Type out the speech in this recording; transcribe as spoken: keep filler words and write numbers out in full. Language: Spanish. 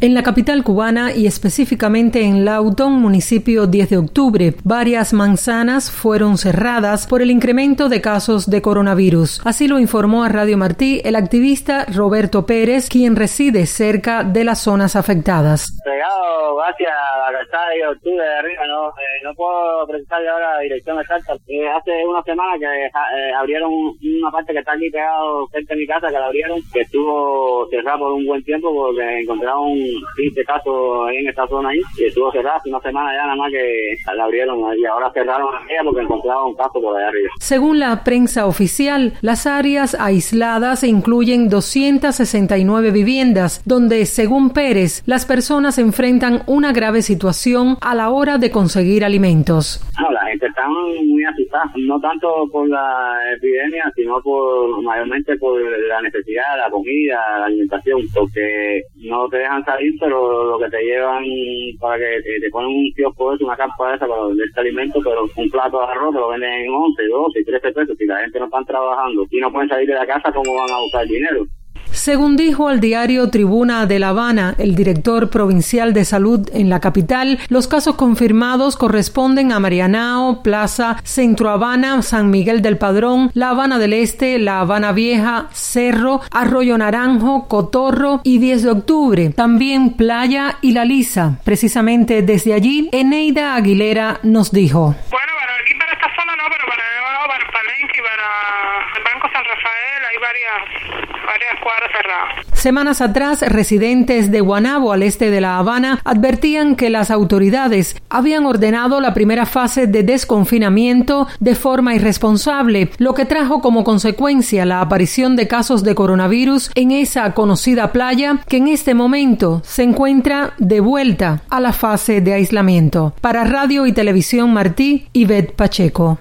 En la capital cubana y específicamente en Lautón, municipio diez de octubre, varias manzanas fueron cerradas por el incremento de casos de coronavirus. Así lo informó a Radio Martí el activista Roberto Pérez, quien reside cerca de las zonas afectadas. Pegado hacia la calzada de octubre de arriba, no, eh, no puedo precisarle ahora la dirección exacta. Eh, hace una semana que eh, abrieron una parte que está aquí pegado cerca de mi casa, que la abrieron, que estuvo cerrada por un buen tiempo porque encontraron quince casos en esta zona ahí, y estuvo cerrada hace una semana ya nada más que la abrieron y ahora cerraron aquella porque encontraron un caso por allá arriba. Según la prensa oficial, las áreas aisladas incluyen doscientas sesenta y nueve viviendas, donde, según Pérez, las personas enfrentan una grave situación a la hora de conseguir alimentos. No, la gente está muy asustada, no tanto por la epidemia, sino por mayormente por la necesidad de la comida, la alimentación, porque no te dejan salir, pero lo que te llevan para que te, te ponen un kiosco, una campa de esa para vender este alimento, pero un plato de arroz te lo venden en once, doce, trece pesos. Si la gente no está trabajando y no pueden salir de la casa, ¿cómo van a buscar dinero? Según dijo al diario Tribuna de La Habana, el director provincial de salud en la capital, los casos confirmados corresponden a Marianao, Plaza, Centro Habana, San Miguel del Padrón, La Habana del Este, La Habana Vieja, Cerro, Arroyo Naranjo, Cotorro y diez de octubre, también Playa y La Lisa. Precisamente desde allí, Eneida Aguilera nos dijo: Bueno, para aquí, para esta zona no, pero para, para Palenque y para el Banco San Rafael hay varias, varias cuadras cerradas. Semanas atrás, residentes de Guanabo, al este de La Habana, advertían que las autoridades habían ordenado la primera fase de desconfinamiento de forma irresponsable, lo que trajo como consecuencia la aparición de casos de coronavirus en esa conocida playa que en este momento se encuentra de vuelta a la fase de aislamiento. Para Radio y Televisión Martí, Ivette Pacheco.